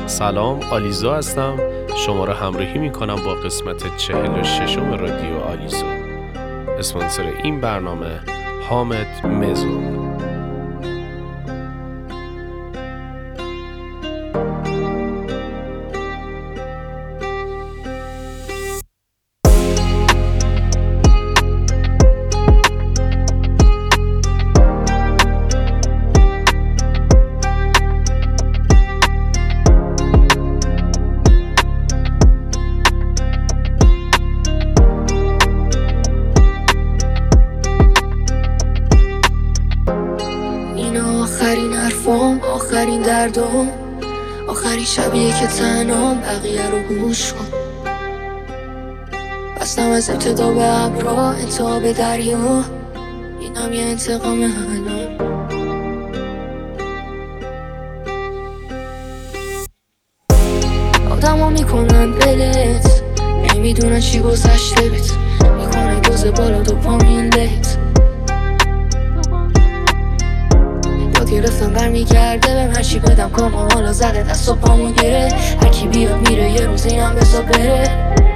سلام، آلیزو هستم. شما را همراهی میکنم با قسمت 46 رادیو آلیزو. اسپانسر این برنامه حامد مزون. آخرین حرفام، آخرین دردام، آخرین شبیه که تنهام، بقیه رو گوش کن. بستم از ابتدا به ابرا، انتها به دریا، اینم یه انتقام الان. آدم میکنن بلت، نمیدونن چی گذشته بت، میکنن دوز بالا دوپامین لت. گرفتم برمیگرده بهم هرچی بدم کامو حالا زده دست و پامو گره. هرکی بیاد میره یه روز اینم بزا بره.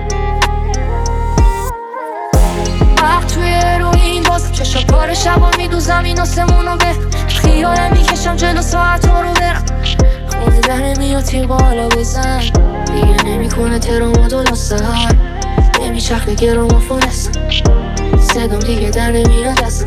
وقت توی روین بازم چشم پاره شبا میدوزم این آسمونو به خیالم میکشم جلو ساعت ها رو برم. خونه در نمیاد تیغ بالا بزن دیگه نمیکنه ترام و دلو سر نمیچرخه گرامافون هستم صدام دیگه در نمیاد دستم.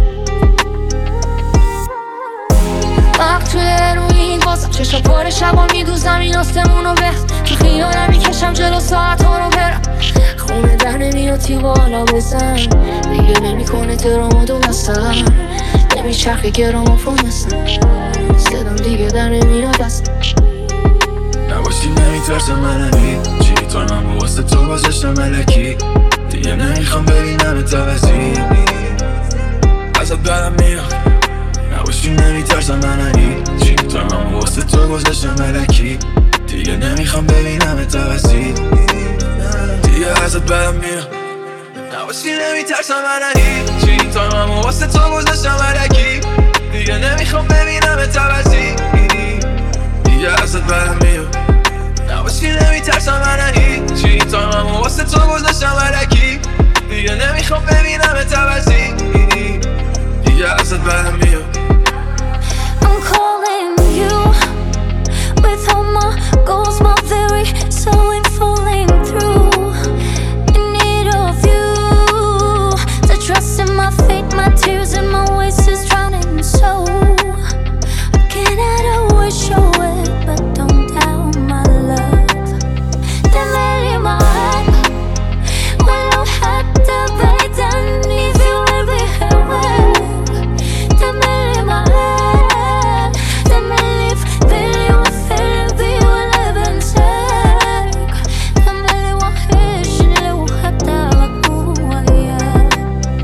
وقت توی روین بازم چشم پاره شبا میدوزم این آسمونو به تو خیالم میکشم جلو ساعت ها رو برم. خونه در نمیاد تیغ بالا بزن دیگه نمیکنه ترام و دو سر نمیچرخه گرامافون هستم صدام دیگه در نمیاد دستم. نباشی نمیترسم منمی چی تو من واسه تو گذاشتم ملکی دیگه نمیخوام ببینم اتوازی ازت برم میاد. نباشی نمیترسم منمی چی تو من واسه تو گذاشتم ملکی دیگه نمیخوام ببینم اتوازی دیگه ازت برم میاد. نباشی نمیترسم منمی چی تو من واسه تو گذاشتم ملکی دیگه نمیخوام ببینم اتوازی دیگه ازت برم میاد. نباشی نمیترسم منمی چی تو من واسه تو گذاشتم ملکی دیگه نمیخوام ببینم اتوازی دیگه ازت برم میاد. I'm calling you with all my goals, my very soul ain't falling through. In need of you to trust in my fate, my tears and my ways is drowning. So again I don't wish show it, but don't doubt my love. Démêler ma rêve, ولو حتى بعيد عني في قلبي هواك. démêler ma rêve, démêler في بالي وثلبي ولا بنساك. démêler وحشني لو حتى بكون وياك.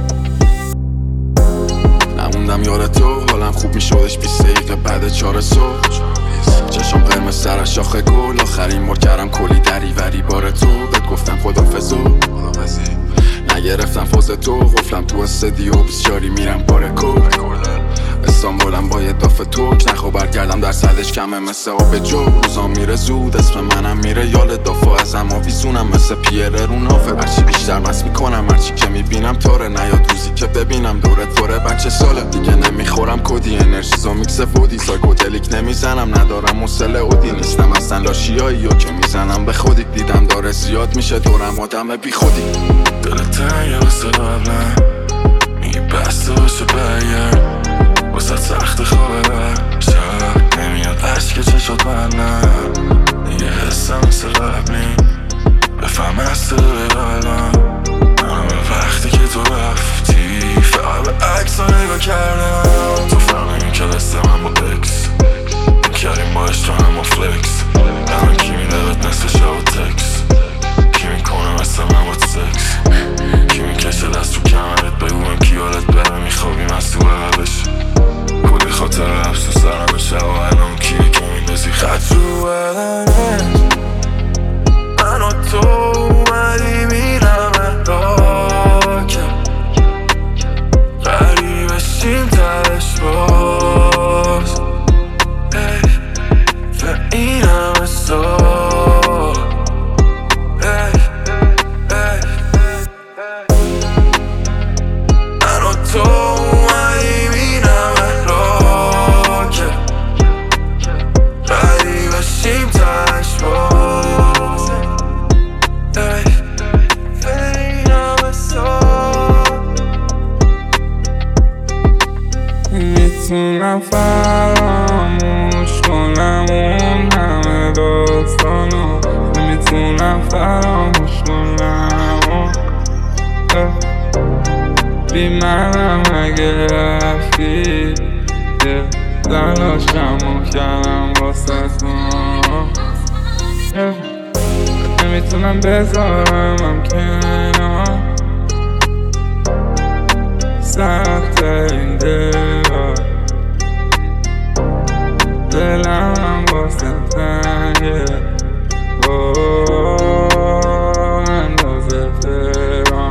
نموندم یاد تو حالم خوب میشدش 20 دقیقه بعد 4 صبح چشم قرمز سر از شاخه گل آخرین بار کردم کلی دریوری بار تو بهت گفتم خدافظ و نگرفتم فاز تو قفلم تو استدیو 24 میرم بار کل استانبولم با یه دافه توک نخوا برگردم در صدش کمه مثل آب جو روزا میره زود اسم منم میره یال دافا ازم آویزونم مثل پیره رو نافه هرچی بیشتر مست میکنم هرچی که میبینم تاره نیاد روزی که ببینم دورت پره بچه ساله دیگه نمیخورم کدی انرژیزا میکس فودی سایکودلیک نمیزنم ندارم حوصله اودی نیستم اصلا لاشیایی یا که میزنم به خودی دیدم داره زیاد میشه دورم آدم بی خودی دلت تنگه واسه قبلم میگی بسته باشه برگرد واسه سخت خوابه شب نمیاد عشق چشات منم دیگه حسم مثل قبلی بفهم از صدای قلبم همه وقتی که تو رفتی فقط به عکس ها نگاه کردم تو فرق نمی که دست من با اکس کردیم با عشق هم و فلکس الان کی میده بهت نصف شب و تکس کی میکنه مثل من با سکس کی میکشه دست تو کمرت بگویم کی حالت بره میخوابیم از تو عقبش کلی خاطر افسوس دارم شب و الان کیه که میندازی خط رو بدنت من و تو اومدی میرم راکم غریبشیم ترش باز و این همه نمیتونم فراموش کنم اون همه داستانو، نمیتونم فراموش کنم بی منم اگه رفتی تلاشمو کردم واسه تو، نمیتونم بذارمم کنار، سخت این دلم واسه تنگه اندازه تهران.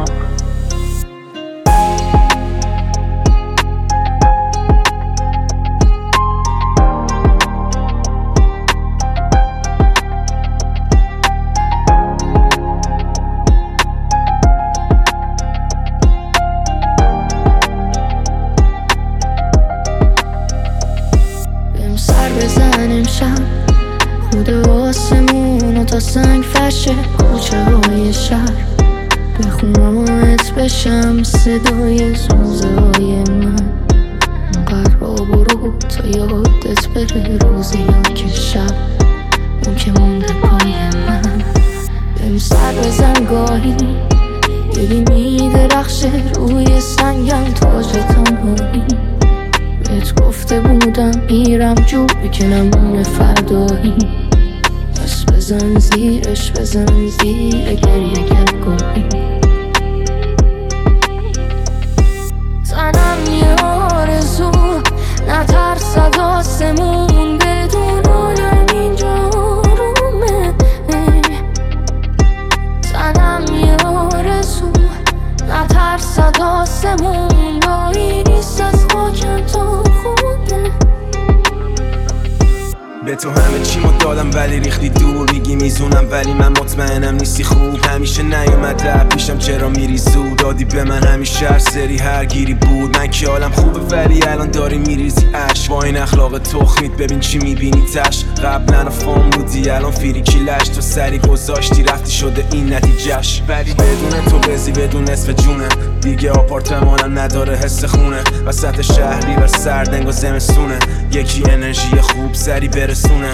سر بزن امشب خود آسمون و تا سنگ فشه کوچه های شهر، بخونمت بشم صدای سوزه های من، قرار برو تا یادت بره روزی ها که شب اون که مونده پای من. بهم سر بزن گاهی ببینی درخشه روی سنگم تاج تنهایی، بهت گفته بودم میرم جوری که نمونه فردایی، پس بزن زیرش بزن زیر گریه گلگاهی. زنم یه آرزو نترسد آسمون بدون آدم اینجا آرومه، زنم یه آرزو نترسد آسمون دایی نیست از خاکم تا خونه. به تو همه چیمو دادم ولی ریختی دور، میگی میزونم ولی من مطمئنم نیستی خوب، همیشه نیومد رب پیشم چرا میری زود، دادی به من همیشه هر سری هر گیری بود، من که حالم خوبه ولی الان داری میریزی عشق، با این اخلاق تخمیت ببین چی میبینی تش، قبلا فام بودی الان فیریکی لش، تو سری گذاشتی رفتی شده این نتیجهش، ولی بدون تو بزی بدون نصف جونه، دیگه آپارتمانم نداره حس خونه، وسط شهری و سردنگ و زمستونه، یکی انرژی خوب سری برسونه،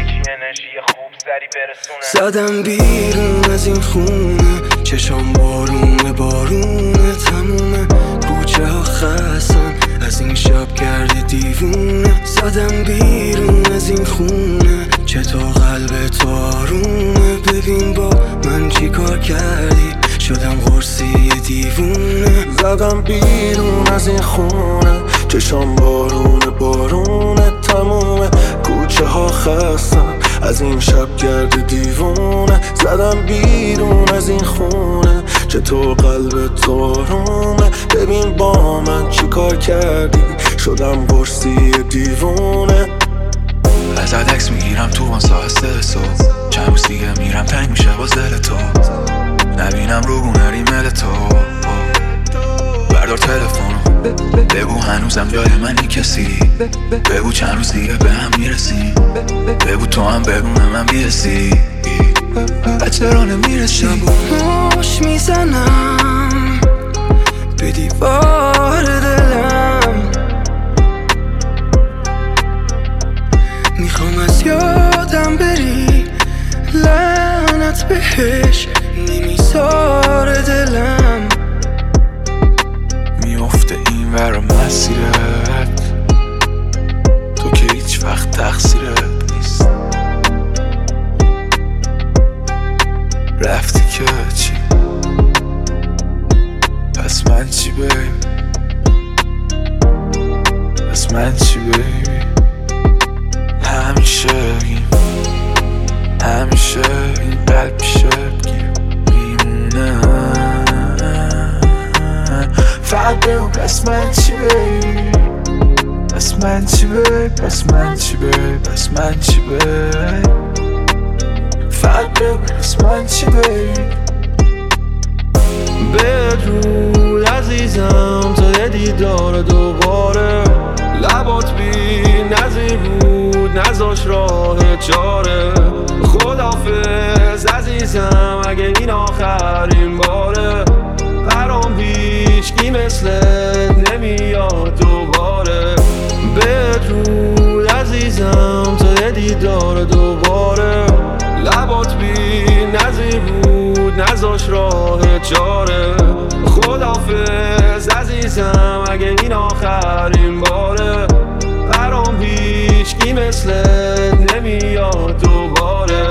زدم بیرون از این خونه، چشام بارونه بارونه تمومه، کوچه ها خستن از این شب کرده دیوونه، زدم بیرون از این خونه، چطور قلب تو آرومه، ببین با من چی کار کردی شدم قرصی دیوونه، زدم بیرون از این خونه، چشام بارونه بارونه تمومه، کوچه ها خستن از این شب گرد دیوونه، زدم بیرون از این خونه، چطور قلب تو آرومه، ببین با من چی کار کردی شدم قرصی دیوونه. ازت عکس میگیرم تو وان ساعت 3 صبح، چند روز دیگه میرم تنگ میشه باز دل تو، نبینم رو گونه ریمل تو، بردار تلفنو بگو هنوزم جای منی کسی، بگو چند روز دیگه به هم میرسیم، بگو تو هم بگونه من بیرسی، چرا نمیرسی؟ شبونوش میزنم به دیوار دلم، میخوام از یادم بری لعنت بهش نمیذاره دلم، میافته این ور مسیرت تو که هیچ وقت تقصیرت نیست، رفتی که چی پس من چی بیبی، پس من چی بیبی، همیشه این قلب پیشت میمونه، فقط بگو پس من چی بیبی، پس من چی بیبی، پس من چی بیبی، پس من چی بیبی، فقط بگو پس من چی بیبی. بدرود عزیزم تا دیدار دوباره، لبات بی نظیر بود نذاش راه چاره، خداحافظ عزیزم اگه این آخرین باره، برام هیچکی مثلت نمیاد دوباره، بدرود دیدار دوباره. لبات بی نظیر بود نذاش راه چاره. خداحافظ عزیزم اگه این آخرین باره. برام هیچکی مثلت نمیاد دوباره.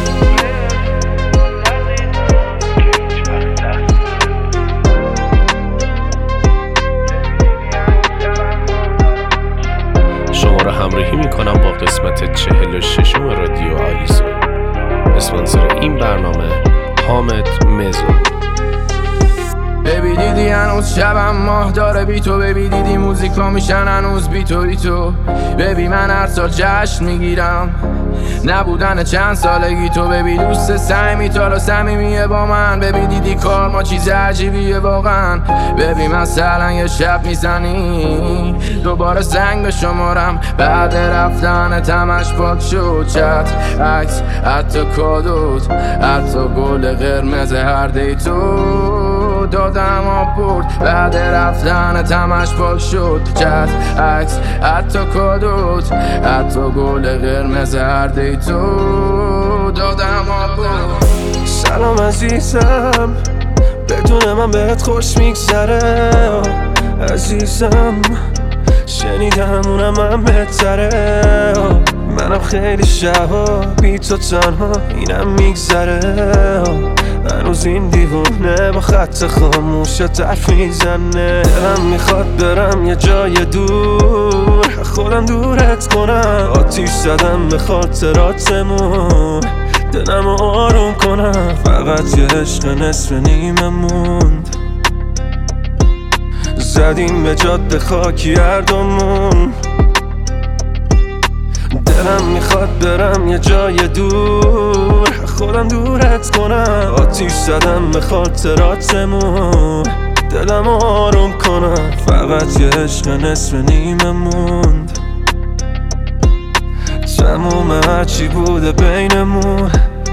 شما را همراهی میکنم با قسمت 46 رادیو آلیسو. اسپانسر این برنامه حامد مزون. ببی دیدی هنوز شبم ماه داره بی تو. ببی دیدی موزیکا میشن هنوز بی تو. ببی من هر سال جشن میگیرم نبودن چند سالگی تو. ببی دوست سعی تا صمیمیه با من. ببی دیدی کار ما چیز عجیبیه واقعا. ببی مثلا یه شب میزنی دوباره زنگ به شمارم بعد رفتن تمش پاک شد. چت عکس حتی کادوت حتی گل قرمز هر دی تو دادم آب برد بعد رفتن تمش پاک شد. چت عکس حتی کادوت حتی گل قرمز هر دی تو دادم آب برد. سلام عزیزم بدون من بهت خوش میگذره. عزیزم شنیدم اونم من بهتره. منم خیلی شبا بی تو تنها اینم میگذره. هنوز این دیوونه با خط خاموشت حرف میزنه. دلم میخواد برم یه جای دور خودم دورت کنم. آتیش زدم به خاطراتمون دلم آروم کنم. فقط یه عشق نصف نیمه موند زدیم به جاده خاکی هر دومون. دلم میخواد برم یه جای دور خودم دورت کنم. آتیش زدم به خاطراتمون دلم آروم کنم. فقط یه عشق نصف نیمه موند تموم هرچی بوده بینمون.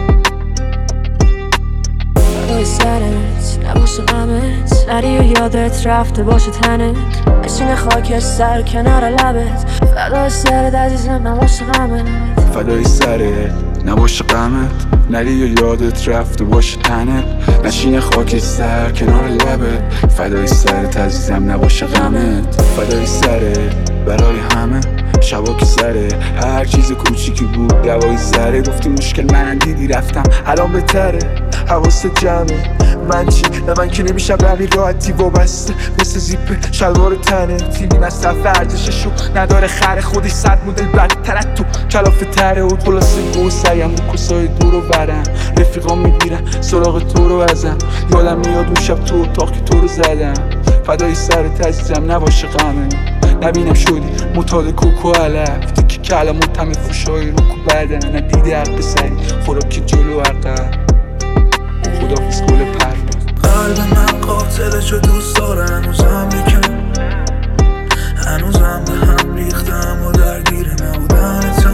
فدای سرت نباشه غمت نری و یادت رفته باشه تنت. بشینه خاکستر کنار لبت. فدای سرت عزیزم نباشه غمت. فدای سرت نباشه غمت نری و یادت رفته باشه تنت. نشین خاکستر کنار لبت. فدای سرت عزیزم نباشه غمت. فدای سرت برای همه شبا که سره هر چیز کوچیکی بود دوای سره. گفتی مشکل من دیدی رفتم الان بهتره. حواست جمعه من چی؟ نه من که نمیشم روی راحتی وابسته مثل زیپ شلوار تنه. تیمی مصرف ارزششو نداره خره. خودش 100 مدل بدتر از تو کلافه تره. و خلاصه گو سریم رو کسای دور رو برم. رفیقام میگیرن سراغ تو رو ازم. یادم میاد اون شب تو اتاق که تو رو زدم. فدای سرت عزیزم نباشه غمه. نبینم شدی متاد کوکو علف تیکی کلمات همه فوشای رو کو بدن. ندیده حق سری خوراکی جلو عقب. خدافیز گل پرواز. قلب من قاتلشو دوست داره هنوزم یکم. هنوزم به هم ریختم و درگیر نبودنتم.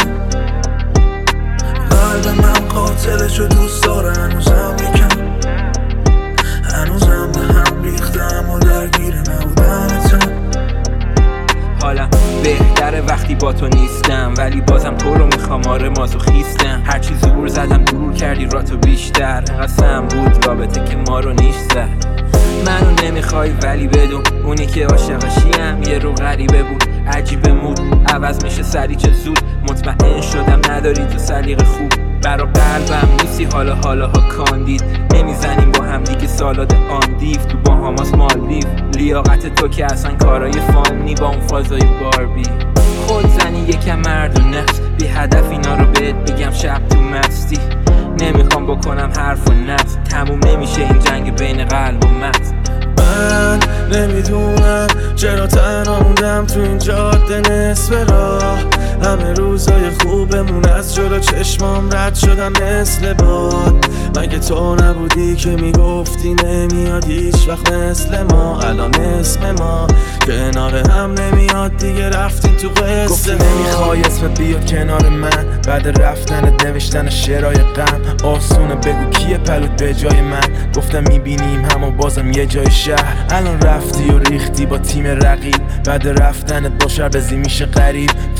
قلب من قاتلشو دوست داره هنوزم یکم. هنوزم به هم ریختم و درگیر نبودنتم. حالم بهتره وقتی با تو نیستم ولی بازم تو رو میخوام. آره مازوخیستم هرچی زور زدم دور کردی راتو بیشتر. قسم بود رابطه که ما رو نیش زد. منو نمیخوای ولی بدون اونی که عاشقشیم یه رو غریبه بود. عجیبه مود عوض میشه سری چه زود. مطمئن شدم نداری تو سلیقه خوب. برا قلبم نیستی حالا کاندید. نمیزنیم با هم دیگه سالاد آن دیف تو باهاماس مالدیو. لیاقت تو که اصلا کارای فانی با اون فازای باربی. خود زنی یکم مرد و نفس بی هدف اینا رو بهت بگم شب تو مستی. نمیخوام بکنم حرف و نفس. تموم نمیشه این جنگ بین قلب و مغز. من نمیدونم چرا تنها موندم تو این جاده نصف راه. همه روزای خوبمون از جلو چشمام رد شدم مثل باد. مگه تو نبودی که میگفتی نمیاد هیچ وقت مثل ما. الان اسم ما کنار هم نمیاد دیگه رفتین تو قصه. گفتی نمیخوای اسمت بیاد کنار من. بعد رفتنت نوشتن شعرهای غم. آسونه بگو کیه پلوت به جای من. گفتم میبینیم همو بازم یه جای شهر. الان رفتی و ریختی با تیم رقیب. بعد رفتنت با شربزی میشه غریب. فقط میخوام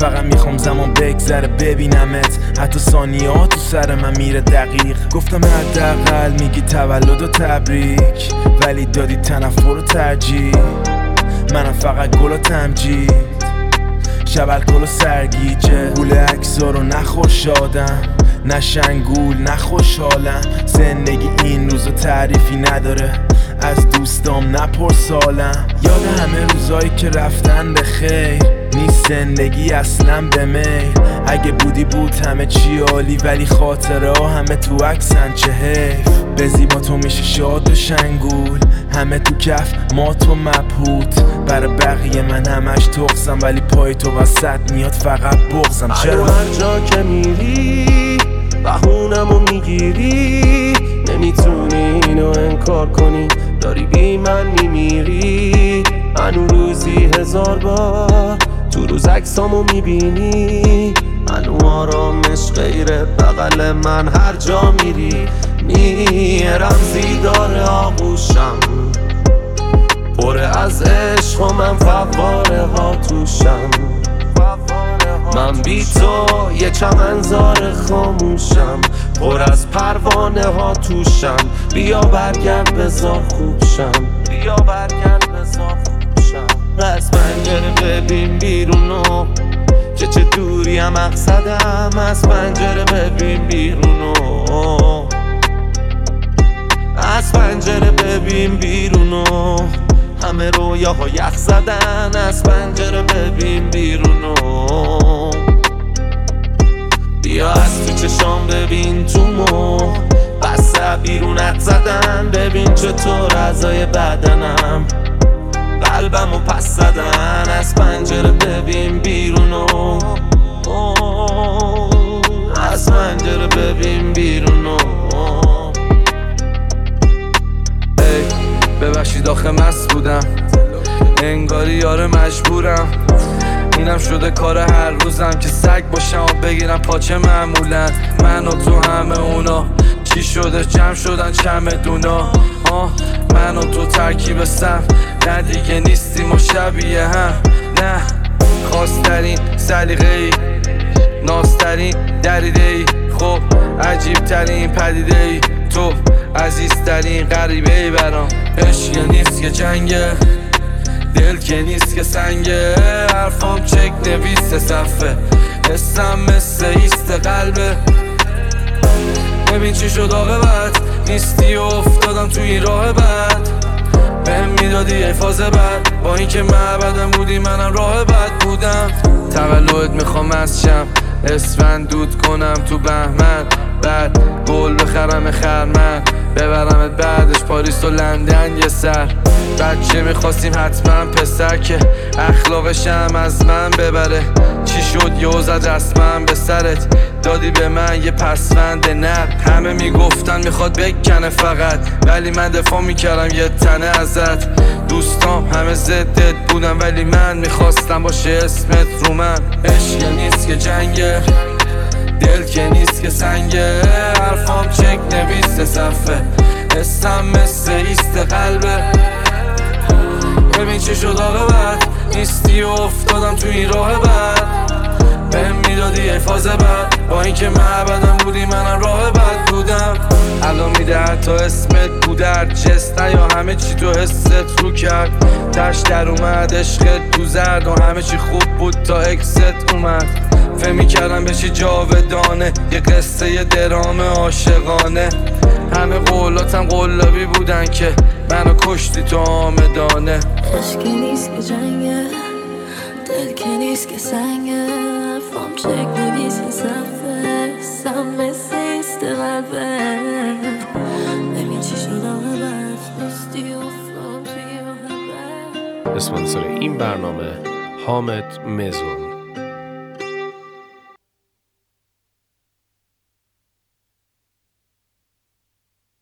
میخوام زمان بگذره ببینمت، حتی ثانیه ها تو سر من میره دقیق. گفتم حداقل میگی تولد و تبریک، ولی دادی تنفر و ترجیح. منم فقط گل و تمجید، شب الکل و سرگیجه. گول اکسا رو نخور شادم، نه شنگول نه خوشحالم. زندگی این روزو تعریفی نداره، از دوستام نپرسالم. یاد همه روزایی که رفتن به خیر، نیست زندگی اصلا به میل. اگه بودی بود همه چی عالی، ولی خاطره ها همه تو عکسن، چه حیف. به زیبا تو میشه شاد و شنگول، همه تو کف ما تو مبهوت. برای بقیه من همش تقصم، ولی پای تو وسط میاد فقط بغزم. چرا هر جا که میری بهونمو میگیری، نمیتونی اینو انکار کنی، داری بی من میمیری. منو روزی 1000 بار تو روز عکسامو میبینی، منو آرامش غیر بغل من هر جا میری. میرم زیدار آغوشم، پر از عشق و من فواره ها توشم. من بی تو یه چمنزار خاموشم، پر از پروانه ها توشم. بیا برگرد بذار خوب شم، بیا برگرد بذار خوب شم. از پنجره ببین بیرونو، چه دوری هم مقصدم. از پنجره ببین بیرونو، از پنجره ببین بیرونو. همه رویاها یخ زدن، از پنجره ببین بیرونو. بیا از تو چشام ببین تو مو، بسته بیرونت زدن. ببین چطور اعضای بدنم قلبمو پس زدن. از پنجره ببین بیرونو، از پنجره ببین بیرونو. ببخشید آخه مست بودم، انگاری یار مجبورم. اینم شده کار هر روزم که سگ باشم و بگیرم پاچه معمولن. من و تو همه اونا چی شده جمع شدن چمدونا. من و تو ترکیب سم، نه دیگه نیستیم و شبیه هم. نه خواسترین سلیقه ای، نازترین دریده ای. خب عجیب ترین پدیده ای، تو عزیزترین غریبه ای برام. عشق نیست که جنگه، دل که نیست که سنگه. حرفام چک نویس صفه، حسم مثل ایست قلبه. ببین چی شد عاقبت، نیستی و افتادم تو این راه بد. بهم میدادی ای فاز بد، با اینکه معبدم بودی منم راه بد بودم. تولد میخوام از شم، اسفند دود کنم تو بهمن. بعد گل بخرم خرمن، ببرمت بعدش پاریس و لندن یه سر. بچه میخواستیم حتما پسر که اخلاقشم از من ببره. چی شد یه زد رسمم به سرت، دادی به من یه پسوند نر. همه میگفتن میخواد بکنه فقط، ولی من دفاع میکردم یه تنه ازت. دوستام همه ضدت بودن، ولی من میخواستم باشه اسمت رو من. عشق نیست که جنگه، دل که نیست که سنگه. حرفام چک نویس صفه، حسم مثل ایست قلبه. ببین چه شد عاقبت، نیستی و افتادم تو این راه بد. بهم میدادی ای فاز بد، با اینکه معبدم بودی منم راه بد بودم. الان میده حتی اسمت بودر جست، یا همه چی تو حست رو کرد. تش در اومد عشقت تو زرد، و همه چی خوب بود تا اکست اومد. فهم میکردم بشی جاودانه، یه قصه یه درام عاشقانه. همه قولاتم قلابی بودن که منو کشتی تو آمدانه. عشق نیست که جنگه، دل که نیست که سنگه. حرفام چک نویس صفه، حسم مثل ایست قلبه. ببین چی شد عاقبت، نیستی و افتادم توی راه بد. اسپانسر این برنامه حامد مزون.